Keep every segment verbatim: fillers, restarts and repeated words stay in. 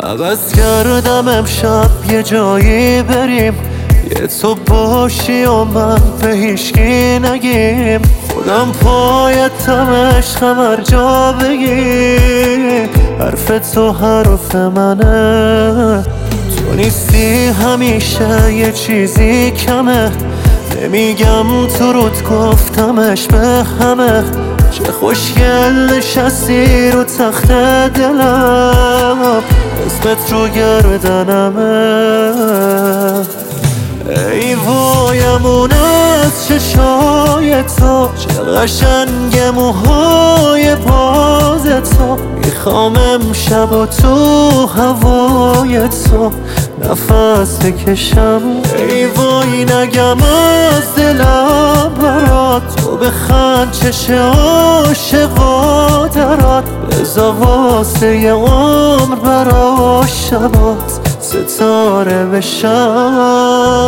عوض کردم امشب یه جایی بریم، یه تو باشی و من به هیچکی نگیم. خودم پایتم عشقم هر جا بگی، حرف تو حرف منه. تو نیستی همیشه یه چیزی کمه، نمیگم تو رود گفتمش به همه. چه خوشگل نشستی رو تخت دلم، اسمت رو گردنمه. ای وایمون از چشای تو، چه قشنگ موهای باز تو. میخوام امشب و تو هوای تو نفس بکشم. ای وای نگم از دلم برات، تو بخند چشه عاشقا درات. بزا واسه یه عمر برا شبات ستاره بشم.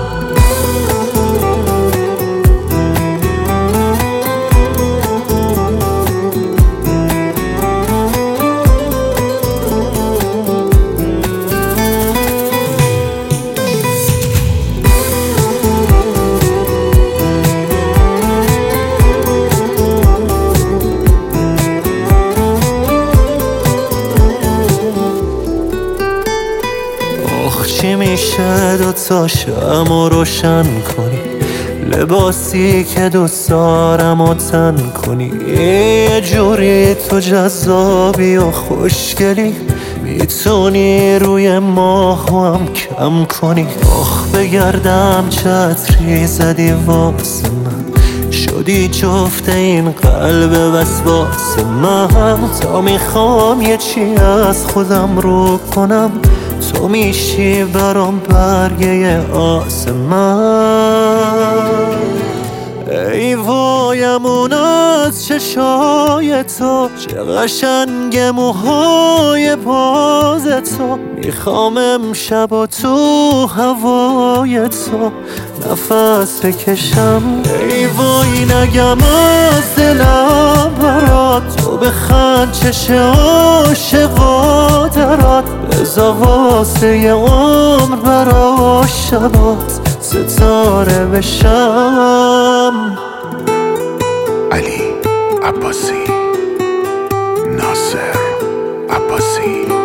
چی میشه دوتا شمع روشن کنی، لباسی که دوست دارم و تن کنی. یه جوری تو جذابی و خوشگلی، میتونی روی ماهو هم کم کنی. آخ بگردم چتری زدی واسه من، شدی جفت این قلب وسواس من. تا میخوام یه چی از خودم رو کنم، تو میشی برام برگه آسمان. ای وایمون از چشای تو، چه قشنگ موهای باز تو. میخوام امشب و تو هوای تو نفس بکشم. ای وای نگم از دلم برات، تو بخند چشه عاشقا درات. بزا واسه یه عمر برا شبات ستاره بشم. علی عباسی، ناصر عباسی.